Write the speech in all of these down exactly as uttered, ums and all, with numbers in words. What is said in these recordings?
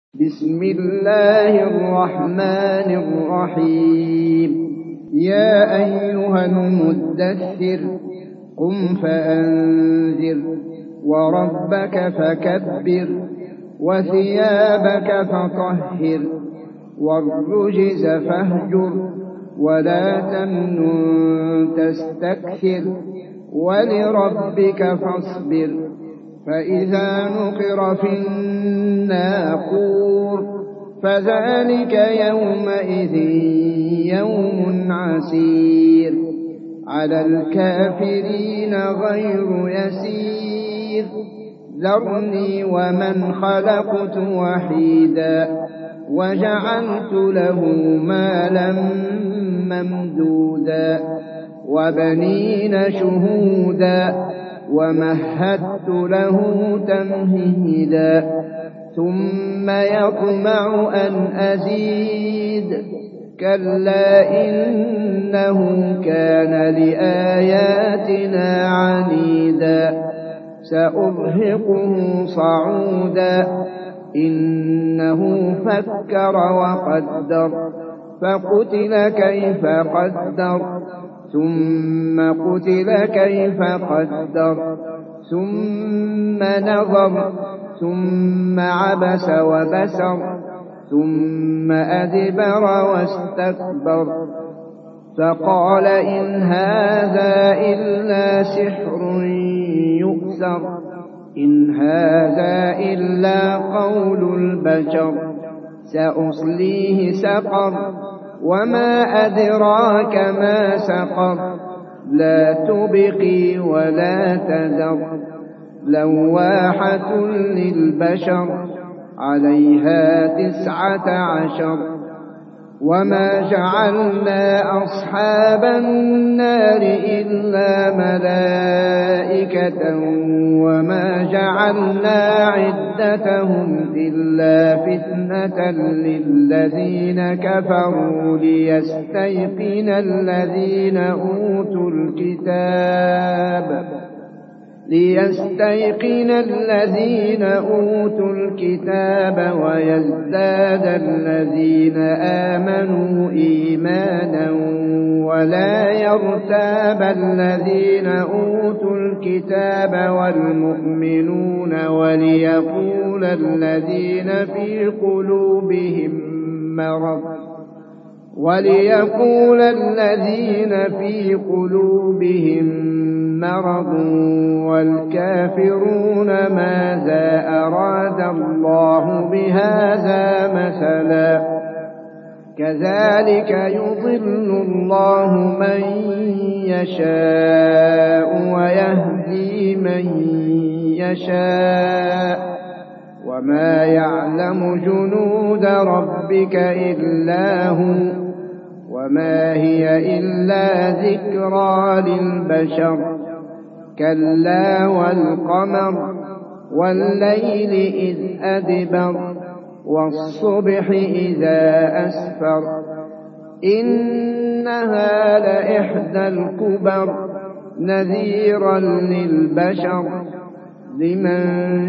بسم الله الرحمن الرحيم. يا أيها المدثر قم فأنذر وربك فكبر وثيابك فطهر والرجز فاهجر ولا تمنن تستكثر ولربك فاصبر. فإذا نقر في الناقور فذلك يومئذ يوم عسير على الكافرين غير يسير. ذرني ومن خلقت وحيدا وجعلت له مالا ممدودا وبنين شهودا ومهدت له تمهيدا ثم يطمع أن أزيد كلا إنه كان لآياتنا عنيدا سأرهقه صعودا إنه فكر وقدر فقتل كيف قدر ثم قتل كيف قدر ثم نظر ثم عبس وبسر ثم أدبر واستكبر فقال إن هذا إلا سحر يؤثر إن هذا إلا قول البشر سأصليه سقر وما أدراك ما سقر لا تبقي ولا تذر لواحة للبشر عليها تسعة عشر. وما جعلنا أصحاب النار إلا ملائكة وما جعلنا عدتهم إلا فتنة للذين كفروا ليستيقن الذين أوتوا الكتاب ليستيقن الذين أوتوا الكتاب ويزداد الذين آمنوا إيمانا ولا يرتاب الذين أوتوا الكتاب والمؤمنون وليقول الذين في قلوبهم مرض وليقول الذين في قلوبهم مرض والكافرون ماذا أراد الله بهذا مثلا كذلك يضل الله من يشاء ويهدي من يشاء وما يعلم جنود ربك إلا هو وما هي إلا ذكرى للبشر. كلا والقمر والليل إذ أدبر والصبح إذا أسفر إنها لإحدى الكبر نذيرا للبشر لمن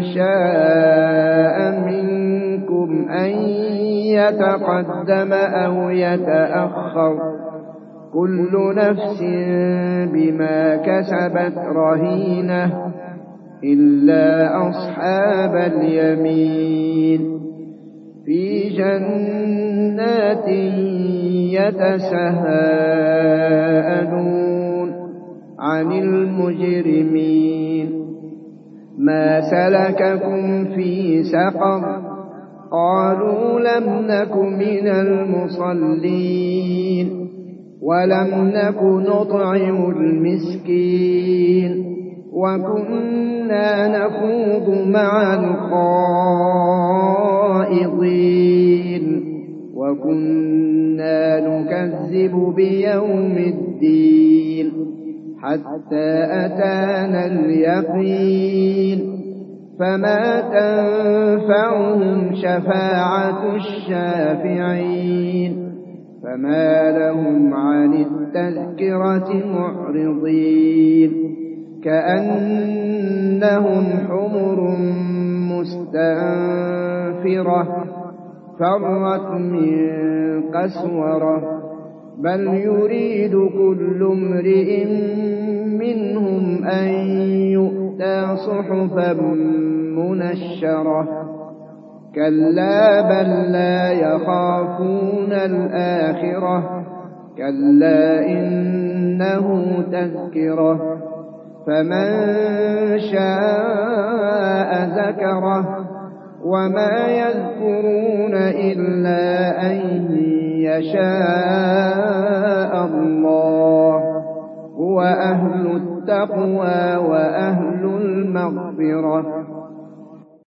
شاء منكم أن يتقدم أو يتأخر كل نفس بما كسبت رهينة إلا أصحاب اليمين في جنات يتساءلون عن المجرمين ما سلككم في سقر قالوا لم نك من المصلين ولم نك نطعم المسكين وكنا نخوض مع الخائضين وكنا نكذب بيوم الدين حتى أتانا اليقين فما تنفعهم شفاعة الشافعين فما لهم عن التذكرة معرضين كأنهم حمر مستنفرة فرت من قسورة بل يريد كل امرئ منهم أن يؤتى صحفا منشرة كلا بل لا يخافون الآخرة كلا إنه تذكرة فمن شاء ذكره وما يذكرون إلا أن يشاء الله هو أهل التقوى وأهل المغفرة